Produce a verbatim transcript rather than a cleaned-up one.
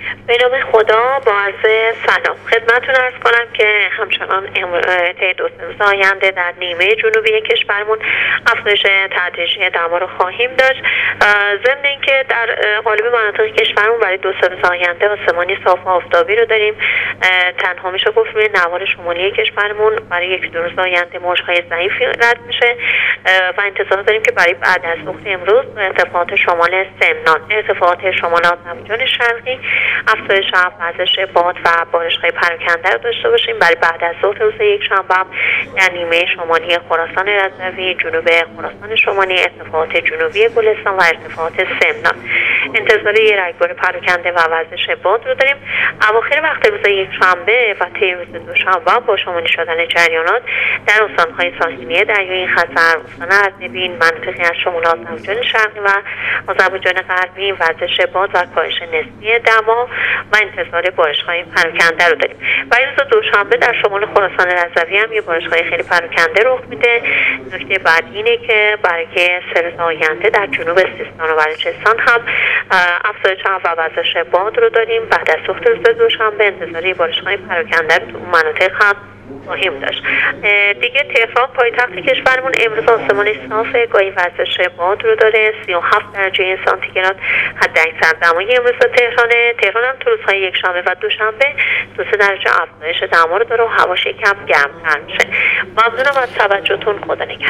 به نام خدا. با عرض سلام خدمتتون عرض کنم که همچنان طی دو سه روز آینده در نیمه جنوبی کشورمون افزایش تدریجی دما رو خواهیم داشت. ضمن اینکه در غالب مناطق کشورمون برای دو سه روز آینده آسمانی صاف و آفتابی رو داریم. تنها میشه گفت روی نوار شمالی کشورمون برای یک دو روز آینده موج‌های ضعیفی رد میشه و انتظار داریم که برای بعد از ظهر امروز ارتفاعات شمال سمنان، ارتفاعات شمال آذربایجان شرقی افزایش افزایش باد و بارش‌های پراکنده رو داشته باشیم. برای بعد از ظهر روز یکشنبه در نیمه شمالی خراسان رضوی، جنوب خراسان شمالی، ارتفاعات جنوبی گلستان و ارتفاعات سمنان انتظار یه رگبار پراکنده و وزش باد رو داریم. اواخر وقت روز یکشنبه و طی روز دوشنبه با شمالی شدن جریانات در استان‌های ساحلی دریای خزر، استان اردبیل، مناطقی از شمال آذربایجان شرقی و آذربایجان غربی وزش باد و کاهش نسبی دما و انتظار بارش‌های پراکنده رو داریم. برای روز دوشنبه در شمال خراسان رضوی هم یه بارش‌های خیلی پراکنده رخ میده. نکته بعدی اینه که برای سه روز آینده در جنوب سیستان و بلوچستان هم افزایش و وزش باد رو داریم. بعد از ظهر روز دوشنبه انتظار بارش‌های پراکنده تو اون مناطق هم خواهیم داشت. دیگه تهران پایتخت کشورمون امروز آسمان صاف، گاهی وزش باد رو داره. سی و هفت درجه سانتیگراد حد اکثر دمای امروز تهرانه. تهران هم تو روزهای یکشنبه و دوشنبه دو سه درجه افزایش دما رو داره و هواش یکم گرم‌تر میشه. ممنونم از توجهتون. خدا نگهدار.